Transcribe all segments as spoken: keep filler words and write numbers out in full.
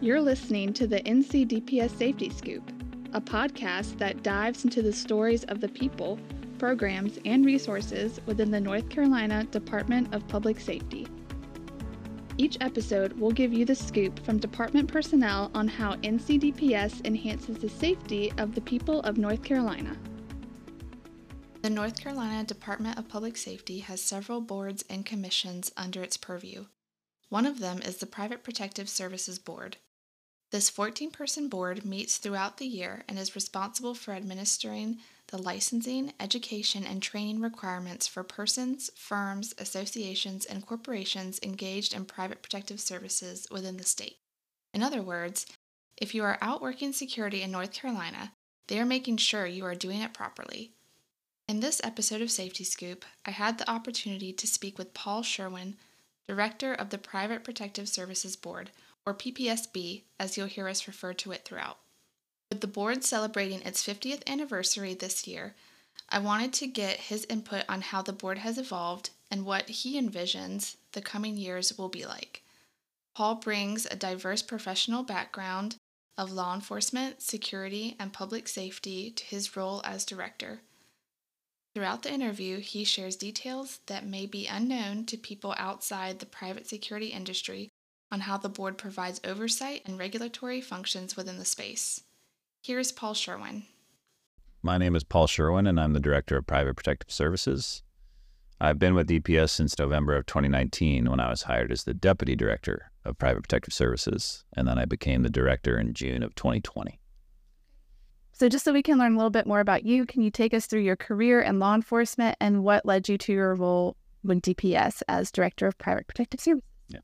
You're listening to the N C D P S Safety Scoop, a podcast that dives into the stories of the people, programs, and resources within the North Carolina Department of Public Safety. Each episode will give you the scoop from department personnel on how N C D P S enhances the safety of the people of North Carolina. The North Carolina Department of Public Safety has several boards and commissions under its purview. One of them is the Private Protective Services Board. This fourteen-person board meets throughout the year and is responsible for administering the licensing, education, and training requirements for persons, firms, associations, and corporations engaged in private protective services within the state. In other words, if you are out working security in North Carolina, they are making sure you are doing it properly. In this episode of Safety Scoop, I had the opportunity to speak with Paul Sherwin, Director of the Private Protective Services Board, or P P S B, as you'll hear us refer to it throughout. With the board celebrating its fiftieth anniversary this year, I wanted to get his input on how the board has evolved and what he envisions the coming years will be like. Paul brings a diverse professional background of law enforcement, security, and public safety to his role as director. Throughout the interview, he shares details that may be unknown to people outside the private security industry on how the board provides oversight and regulatory functions within the space. Here's Paul Sherwin. My name is Paul Sherwin, and I'm the Director of Private Protective Services. I've been with D P S since November of twenty nineteen, when I was hired as the Deputy Director of Private Protective Services, and then I became the Director in June of twenty twenty. So just so we can learn a little bit more about you, can you take us through your career in law enforcement and what led you to your role with D P S as Director of Private Protective Services? Yeah.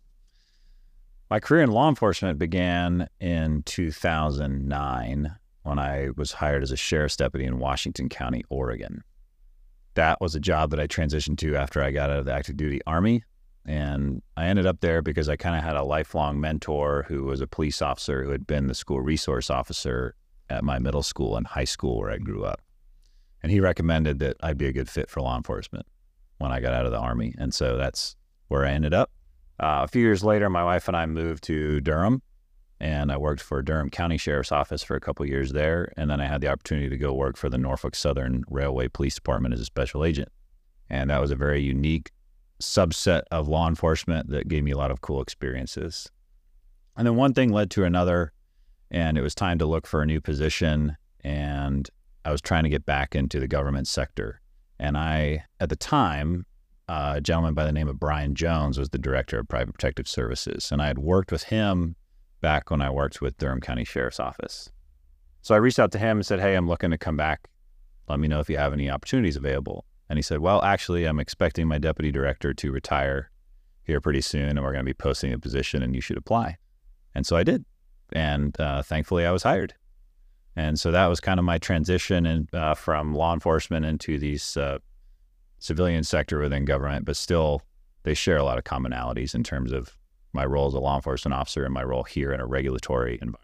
My career in law enforcement began in two thousand nine when I was hired as a sheriff's deputy in Washington County, Oregon. That was a job that I transitioned to after I got out of the active duty Army. And I ended up there because I kind of had a lifelong mentor who was a police officer who had been the school resource officer at my middle school and high school where I grew up. And he recommended that I'd be a good fit for law enforcement when I got out of the Army. And so that's where I ended up. Uh, a few years later, my wife and I moved to Durham, and I worked for Durham County Sheriff's Office for a couple of years there. And then I had the opportunity to go work for the Norfolk Southern Railway Police Department as a special agent. And that was a very unique subset of law enforcement that gave me a lot of cool experiences. And then one thing led to another, and it was time to look for a new position, and I was trying to get back into the government sector. And I, at the time, uh, a gentleman by the name of Brian Jones was the Director of Private Protective Services, and I had worked with him back when I worked with Durham County Sheriff's Office. So I reached out to him and said, hey, I'm looking to come back. Let me know if you have any opportunities available. And he said, well, actually, I'm expecting my Deputy Director to retire here pretty soon, and we're going to be posting a position, and you should apply. And so I did. And uh, thankfully, I was hired. And so that was kind of my transition in, uh, from law enforcement into these uh, civilian sector within government, but still they share a lot of commonalities in terms of my role as a law enforcement officer and my role here in a regulatory environment.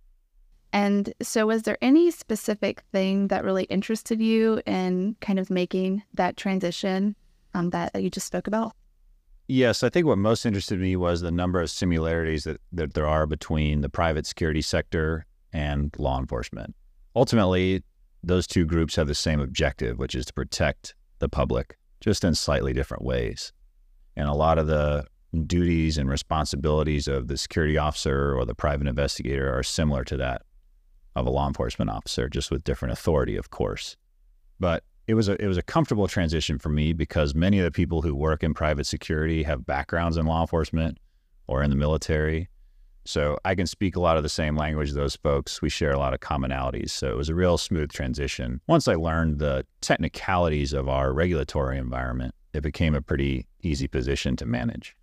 And so was there any specific thing that really interested you in kind of making that transition um, that you just spoke about? Yes, I think what most interested me was the number of similarities that, that there are between the private security sector and law enforcement. Ultimately, those two groups have the same objective, which is to protect the public, just in slightly different ways. And a lot of the duties and responsibilities of the security officer or the private investigator are similar to that of a law enforcement officer, just with different authority, of course. But It was a it was a comfortable transition for me because many of the people who work in private security have backgrounds in law enforcement or in the military. So I can speak a lot of the same language as those folks. We share a lot of commonalities. So it was a real smooth transition. Once I learned the technicalities of our regulatory environment, it became a pretty easy position to manage.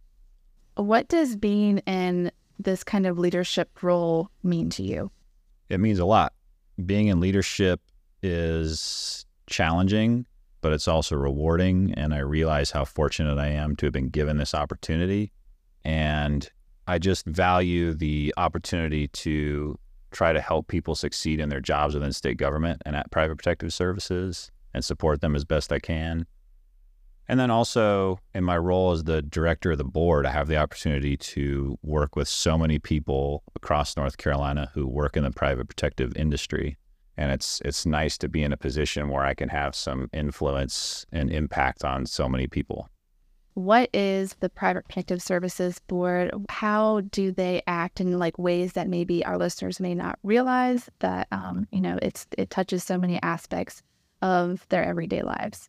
What does being in this kind of leadership role mean to you? It means a lot. Being in leadership is challenging, but it's also rewarding. And I realize how fortunate I am to have been given this opportunity. And I just value the opportunity to try to help people succeed in their jobs within state government and at private protective services and support them as best I can. And then also in my role as the director of the board, I have the opportunity to work with so many people across North Carolina who work in the private protective industry. And it's it's nice to be in a position where I can have some influence and impact on so many people. What is the Private Protective Services Board? How do they act in like ways that maybe our listeners may not realize that, um, you know, it's it touches so many aspects of their everyday lives?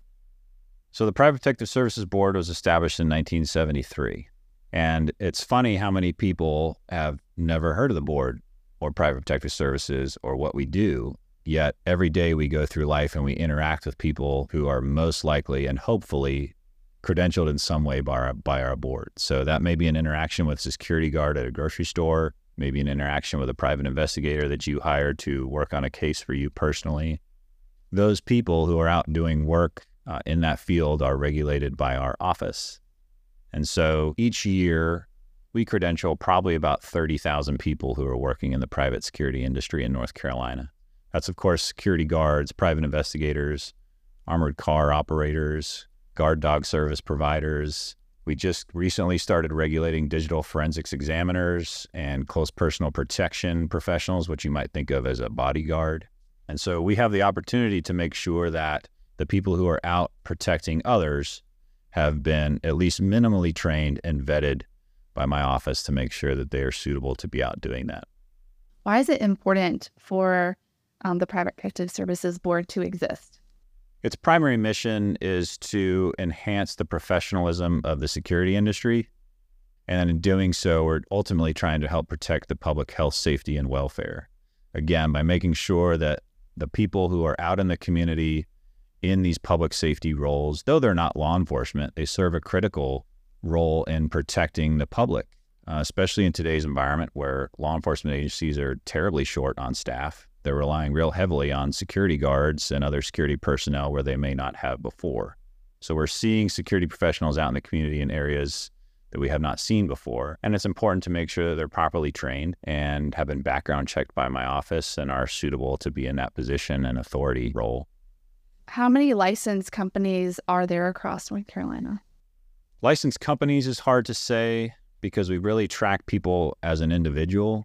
So the Private Protective Services Board was established in nineteen seventy-three. And it's funny how many people have never heard of the board or Private Protective Services or what we do. Yet every day we go through life and we interact with people who are most likely and hopefully credentialed in some way by our, by our board. So that may be an interaction with a security guard at a grocery store, maybe an interaction with a private investigator that you hired to work on a case for you personally. Those people who are out doing work uh, in that field are regulated by our office. And so each year we credential probably about thirty thousand people who are working in the private security industry in North Carolina. That's, of course, security guards, private investigators, armored car operators, guard dog service providers. We just recently started regulating digital forensics examiners and close personal protection professionals, which you might think of as a bodyguard. And so we have the opportunity to make sure that the people who are out protecting others have been at least minimally trained and vetted by my office to make sure that they are suitable to be out doing that. Why is it important for um, the Private Protective Services Board to exist? Its primary mission is to enhance the professionalism of the security industry. And in doing so, we're ultimately trying to help protect the public health, safety, and welfare. Again, by making sure that the people who are out in the community in these public safety roles, though they're not law enforcement, they serve a critical role in protecting the public, uh, especially in today's environment where law enforcement agencies are terribly short on staff. They're relying real heavily on security guards and other security personnel where they may not have before. So we're seeing security professionals out in the community in areas that we have not seen before. And it's important to make sure that they're properly trained and have been background checked by my office and are suitable to be in that position and authority role. How many licensed companies are there across North Carolina? Licensed companies is hard to say because we really track people as an individual.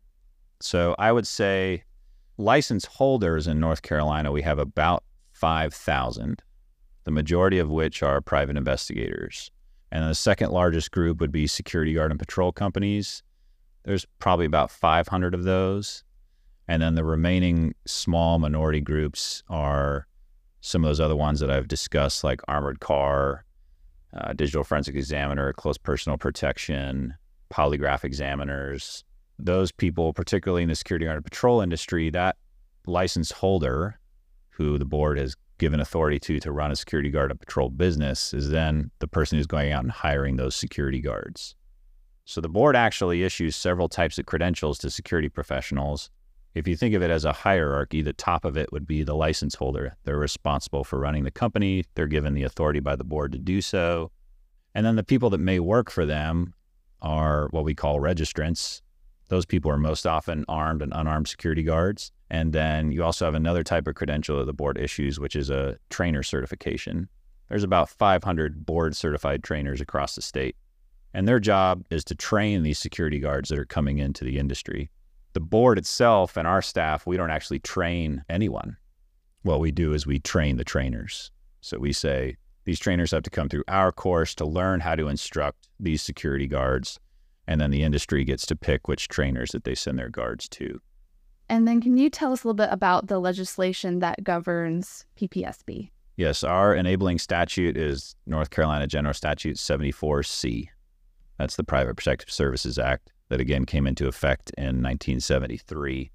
So I would say license holders in North Carolina, we have about five thousand, the majority of which are private investigators. And the second largest group would be security guard and patrol companies. There's probably about five hundred of those. And then the remaining small minority groups are some of those other ones that I've discussed, like armored car, uh, digital forensic examiner, close personal protection, polygraph examiners. Those people, particularly in the security guard and patrol industry, that license holder who the board has given authority to to run a security guard and patrol business is then the person who's going out and hiring those security guards. So the board actually issues several types of credentials to security professionals. If you think of it as a hierarchy, the top of it would be the license holder. They're responsible for running the company. They're given the authority by the board to do so. And then the people that may work for them are what we call registrants. Those people are most often armed and unarmed security guards. And then you also have another type of credential that the board issues, which is a trainer certification. There's about five hundred board certified trainers across the state. And their job is to train these security guards that are coming into the industry. The board itself and our staff, we don't actually train anyone. What we do is we train the trainers. So we say these trainers have to come through our course to learn how to instruct these security guards. And then the industry gets to pick which trainers that they send their guards to. And then can you tell us a little bit about the legislation that governs P P S B? Yes, our enabling statute is North Carolina General Statute seventy-four C. That's the Private Protective Services Act that again came into effect in nineteen seventy-three.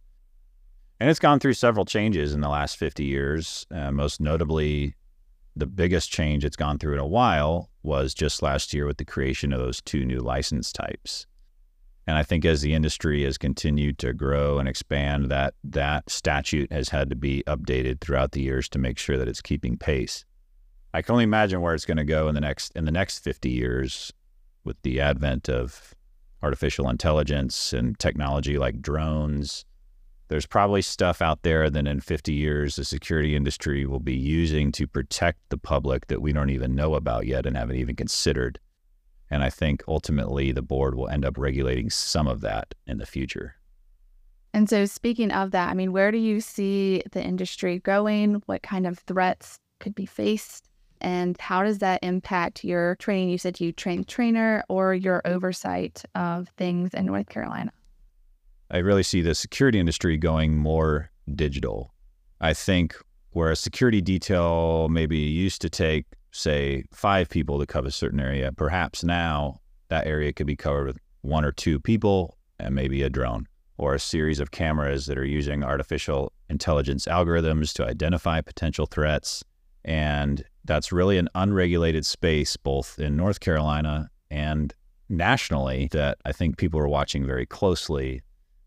And it's gone through several changes in the last fifty years. Uh, most notably, the biggest change it's gone through in a while was just last year with the creation of those two new license types. And I think as the industry has continued to grow and expand, that that statute has had to be updated throughout the years to make sure that it's keeping pace. I can only imagine where it's going to go in the next in the next fifty years with the advent of artificial intelligence and technology like drones, There's probably stuff out there that in fifty years, the security industry will be using to protect the public that we don't even know about yet and haven't even considered. And I think ultimately the board will end up regulating some of that in the future. And so speaking of that, I mean, where do you see the industry going? What kind of threats could be faced? And how does that impact your training? You said you train trainer or your oversight of things in North Carolina. I really see the security industry going more digital. I think where a security detail maybe used to take, say, five people to cover a certain area, perhaps now that area could be covered with one or two people and maybe a drone or a series of cameras that are using artificial intelligence algorithms to identify potential threats. And that's really an unregulated space, both in North Carolina and nationally, that I think people are watching very closely.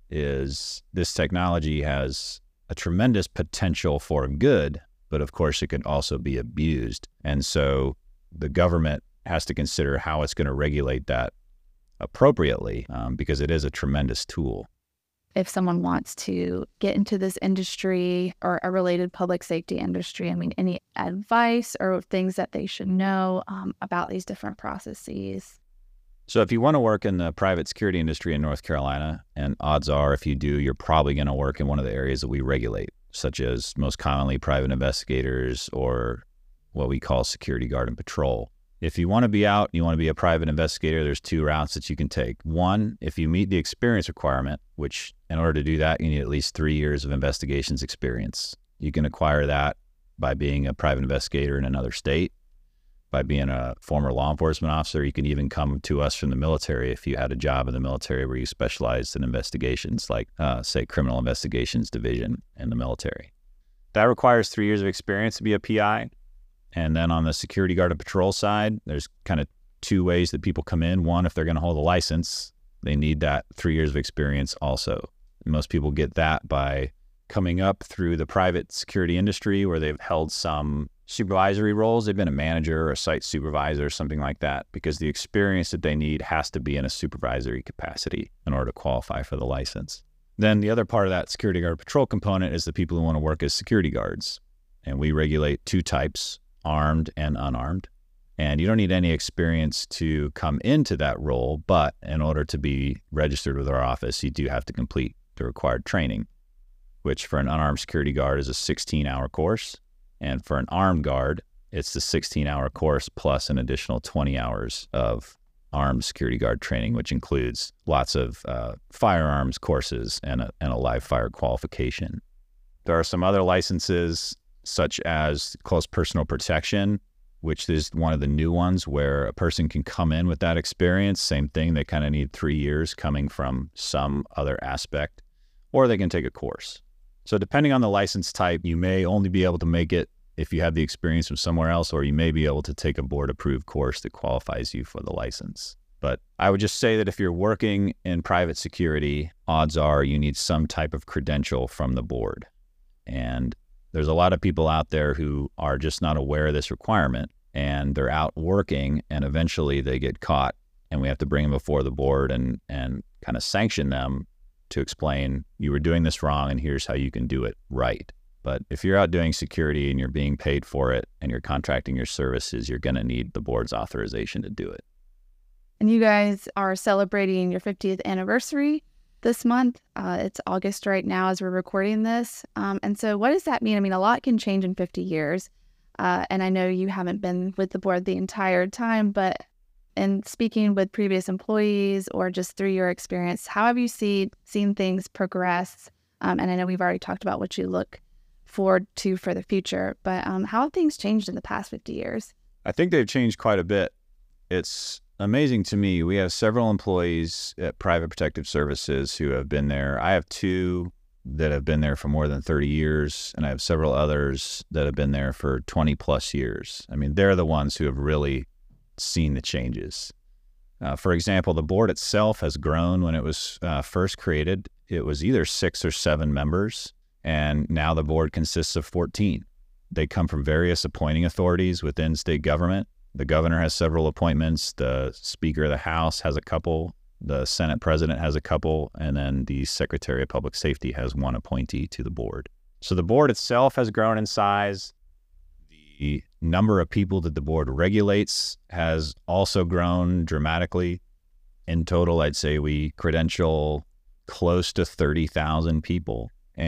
Is this technology has a tremendous potential for good, but of course it can also be abused. And so the government has to consider how it's going to regulate that appropriately, um, because it is a tremendous tool. If someone wants to get into this industry or a related public safety industry, I mean, any advice or things that they should know um, about these different processes? So if you want to work in the private security industry in North Carolina, and odds are if you do, you're probably going to work in one of the areas that we regulate, such as most commonly private investigators or what we call security guard and patrol. If you want to be out, you want to be a private investigator, there's two routes that you can take. One, if you meet the experience requirement, which in order to do that, you need at least three years of investigations experience. You can acquire that by being a private investigator in another state. By being a former law enforcement officer. You can even come to us from the military if you had a job in the military where you specialized in investigations, like, uh, say, criminal investigations division in the military. That requires three years of experience to be a P I. And then on the security guard and patrol side, there's kind of two ways that people come in. One, if they're going to hold a license, they need that three years of experience also. Most people get that by coming up through the private security industry where they've held some supervisory roles. They've been a manager or a site supervisor or something like that, because the experience that they need has to be in a supervisory capacity in order to qualify for the license. Then the other part of that security guard patrol component is the people who want to work as security guards. And we regulate two types, armed and unarmed. And you don't need any experience to come into that role, but in order to be registered with our office, you do have to complete the required training, which for an unarmed security guard is a sixteen hour course. And for an armed guard, it's the sixteen hour course plus an additional twenty hours of armed security guard training, which includes lots of uh, firearms courses and a, and a live fire qualification. There are some other licenses, such as close personal protection, which is one of the new ones where a person can come in with that experience. Same thing, they kind of need three years coming from some other aspect, or they can take a course. So depending on the license type, you may only be able to make it if you have the experience from somewhere else, or you may be able to take a board-approved course that qualifies you for the license. But I would just say that if you're working in private security, odds are you need some type of credential from the board. And there's a lot of people out there who are just not aware of this requirement, and they're out working, and eventually they get caught, and we have to bring them before the board and, and kind of sanction them to explain, you were doing this wrong and here's how you can do it right. But if you're out doing security and you're being paid for it and you're contracting your services, you're going to need the board's authorization to do it. And you guys are celebrating your fiftieth anniversary this month. Uh, it's August right now as we're recording this. Um, and so what does that mean? I mean, a lot can change in fifty years. Uh, and I know you haven't been with the board the entire time, but in speaking with previous employees or just through your experience, how have you see, seen things progress? Um, and I know we've already talked about what you look forward to for the future, but um, how have things changed in the past fifty years? I think they've changed quite a bit. It's amazing to me. We have several employees at Private Protective Services who have been there. I have two that have been there for more than thirty years, and I have several others that have been there for twenty plus years. I mean, they're the ones who have really seen the changes. Uh, for example, the board itself has grown. When it was uh, first created, it was either six or seven members, and now the board consists of fourteen. They come from various appointing authorities within state government. The governor has several appointments. The Speaker of the House has a couple. The Senate President has a couple, and then the Secretary of Public Safety has one appointee to the board. So the board itself has grown in size. The number of people that the board regulates has also grown dramatically. In total, I'd say we credential close to thirty thousand people.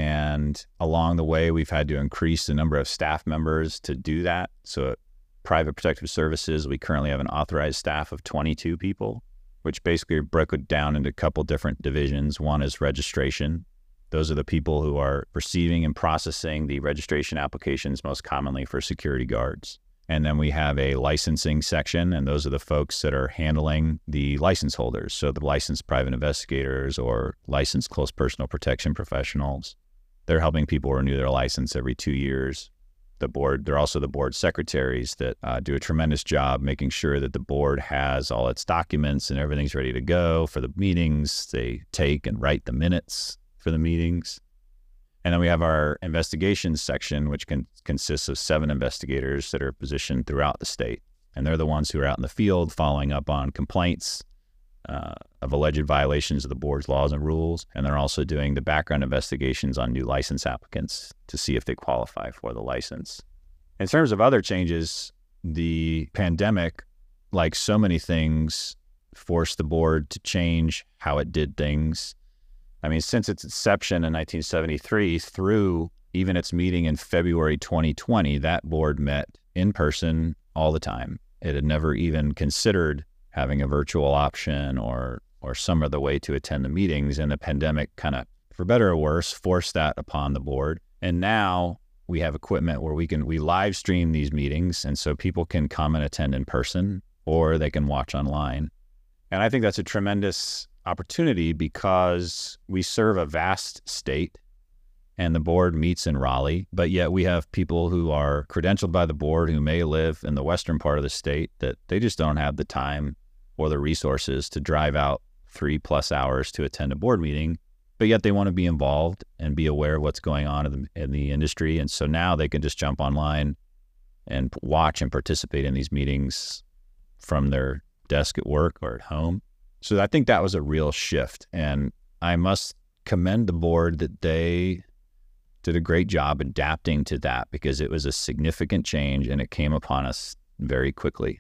And along the way, we've had to increase the number of staff members to do that. So at Private Protective Services, we currently have an authorized staff of twenty-two people, which basically broke it down into a couple different divisions. One is registration. Those are the people who are receiving and processing the registration applications, most commonly for security guards. And then we have a licensing section, and those are the folks that are handling the license holders. So the licensed private investigators or licensed close personal protection professionals. They're helping people renew their license every two years. The board, they're also the board secretaries that uh, do a tremendous job making sure that the board has all its documents and everything's ready to go for the meetings. They take and write the minutes for the meetings. And then we have our investigations section, which can, consists of seven investigators that are positioned throughout the state. And they're the ones who are out in the field following up on complaints uh, of alleged violations of the board's laws and rules. And they're also doing the background investigations on new license applicants to see if they qualify for the license. In terms of other changes, the pandemic, like so many things, forced the board to change how it did things. I mean, since its inception in nineteen seventy-three through even its meeting in February twenty twenty, that board met in person all the time. It had never even considered having a virtual option or or some other way to attend the meetings. And the pandemic kind of, for better or worse, forced that upon the board. And now we have equipment where we can we live stream these meetings, and so people can come and attend in person, or they can watch online. And I think that's a tremendous opportunity because we serve a vast state and the board meets in Raleigh, but yet we have people who are credentialed by the board who may live in the western part of the state that they just don't have the time or the resources to drive out three plus hours to attend a board meeting, but yet they want to be involved and be aware of what's going on in the, in the industry. And so now they can just jump online and watch and participate in these meetings from their desk at work or at home. So I think that was a real shift. And I must commend the board that they did a great job adapting to that, because it was a significant change and it came upon us very quickly.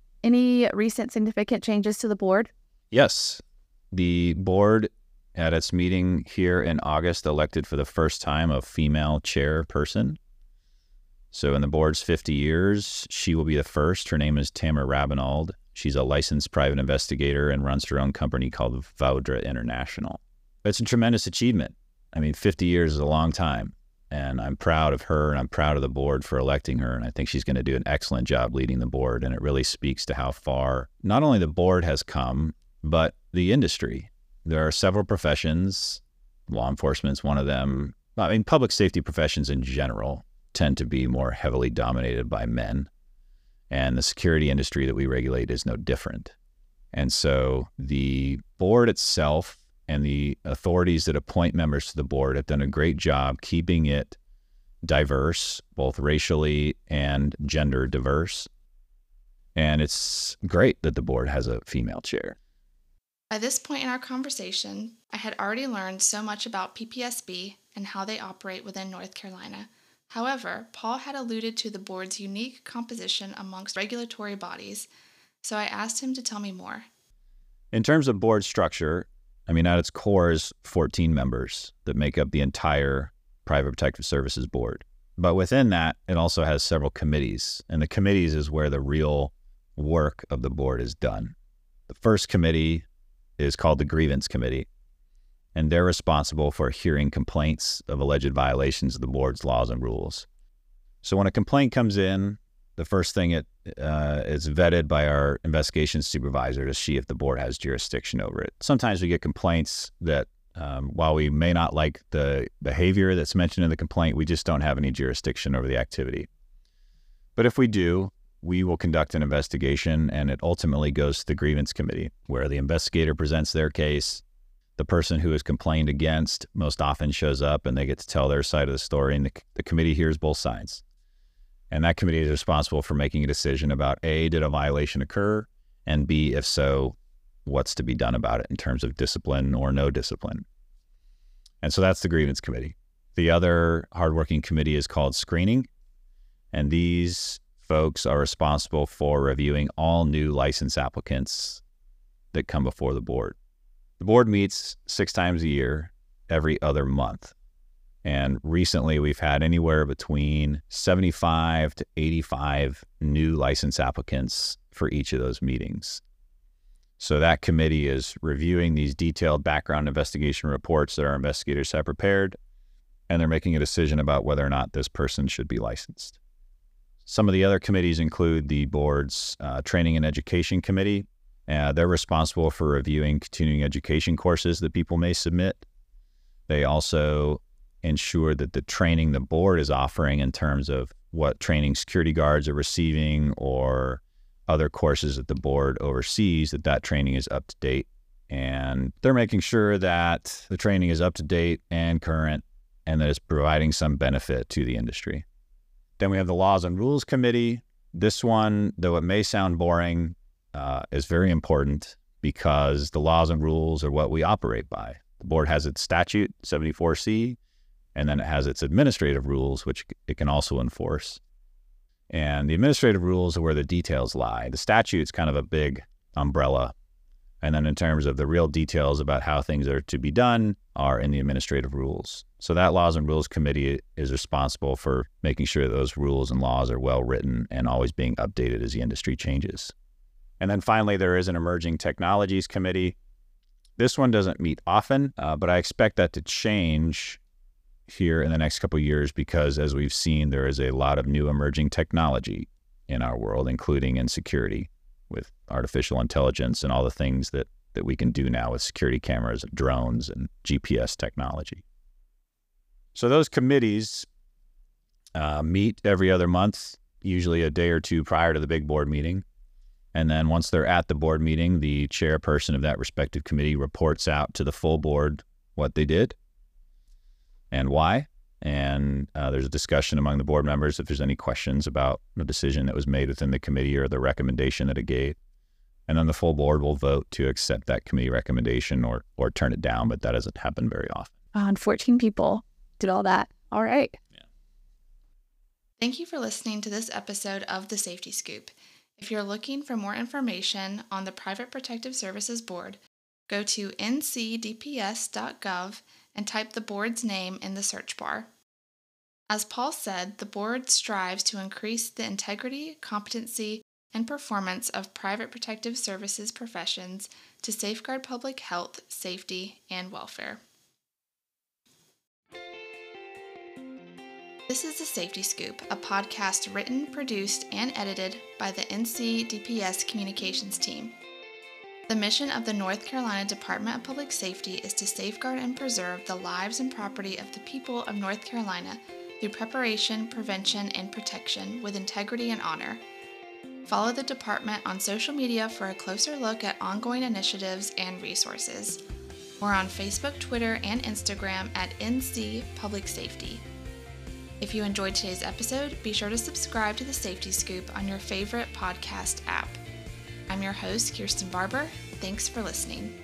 Any recent significant changes to the board? Yes. The board at its meeting here in August elected for the first time a female chairperson. So in the board's fifty years, she will be the first. Her name is Tamara Rabinald. She's a licensed private investigator and runs her own company called Vaudra International. It's a tremendous achievement. I mean, fifty years is a long time, and I'm proud of her and I'm proud of the board for electing her. And I think she's going to do an excellent job leading the board. And it really speaks to how far not only the board has come, but the industry. There are several professions. Law enforcement's one of them. I mean, public safety professions in general tend to be more heavily dominated by men. And the security industry that we regulate is no different. And so the board itself and the authorities that appoint members to the board have done a great job keeping it diverse, both racially and gender diverse. And it's great that the board has a female chair. By this point in our conversation, I had already learned so much about P P S B and how they operate within North Carolina. However, Paul had alluded to the board's unique composition amongst regulatory bodies, so I asked him to tell me more. In terms of board structure, I mean, at its core is fourteen members that make up the entire Private Protective Services Board. But within that, it also has several committees, and the committees is where the real work of the board is done. The first committee is called the Grievance Committee, and they're responsible for hearing complaints of alleged violations of the board's laws and rules. So when a complaint comes in, the first thing it uh, is vetted by our investigations supervisor to see if the board has jurisdiction over it. Sometimes we get complaints that um, while we may not like the behavior that's mentioned in the complaint, we just don't have any jurisdiction over the activity. But if we do, we will conduct an investigation, and it ultimately goes to the Grievance Committee, where the investigator presents their case. The person who is complained against most often shows up, and they get to tell their side of the story, and the, the committee hears both sides. And that committee is responsible for making a decision about A, did a violation occur? And B, if so, what's to be done about it in terms of discipline or no discipline. And so that's the grievance committee. The other hardworking committee is called screening, and these folks are responsible for reviewing all new license applicants that come before the board. The board meets six times a year, every other month. And recently we've had anywhere between seventy-five to eighty-five new license applicants for each of those meetings. So that committee is reviewing these detailed background investigation reports that our investigators have prepared, and they're making a decision about whether or not this person should be licensed. Some of the other committees include the board's uh, Training and Education Committee. Uh, they're responsible for reviewing continuing education courses that people may submit. They also ensure that the training the board is offering in terms of what training security guards are receiving or other courses that the board oversees, that that training is up to date. And they're making sure that the training is up to date and current and that it's providing some benefit to the industry. Then we have the Laws and Rules Committee. This one, though it may sound boring, uh, is very important because the laws and rules are what we operate by. The board has its statute, seventy-four C, and then it has its administrative rules, which it can also enforce. And the administrative rules are where the details lie. The statute's kind of a big umbrella. And then in terms of the real details about how things are to be done are in the administrative rules. So that Laws and Rules Committee is responsible for making sure that those rules and laws are well written and always being updated as the industry changes. And then finally, there is an Emerging Technologies Committee. This one doesn't meet often, uh, but I expect that to change here in the next couple of years because, as we've seen, there is a lot of new emerging technology in our world, including in security with artificial intelligence and all the things that, that we can do now with security cameras and drones and G P S technology. So those committees uh, meet every other month, usually a day or two prior to the big board meeting. And then once they're at the board meeting, the chairperson of that respective committee reports out to the full board what they did and why. And uh, there's a discussion among the board members if there's any questions about the decision that was made within the committee or the recommendation that it gave. And then the full board will vote to accept that committee recommendation or or turn it down, but that doesn't happen very often. Uh, and fourteen people did all that. All right. Yeah. Thank you for listening to this episode of The Safety Scoop. If you're looking for more information on the Private Protective Services Board, go to n c d p s dot gov and type the board's name in the search bar. As Paul said, the board strives to increase the integrity, competency, and performance of private protective services professions to safeguard public health, safety, and welfare. This is The Safety Scoop, a podcast written, produced, and edited by the N C D P S Communications team. The mission of the North Carolina Department of Public Safety is to safeguard and preserve the lives and property of the people of North Carolina through preparation, prevention, and protection with integrity and honor. Follow the department on social media for a closer look at ongoing initiatives and resources. We're on Facebook, Twitter, and Instagram at N C Public Safety. If you enjoyed today's episode, be sure to subscribe to The Safety Scoop on your favorite podcast app. I'm your host, Kirsten Barber. Thanks for listening.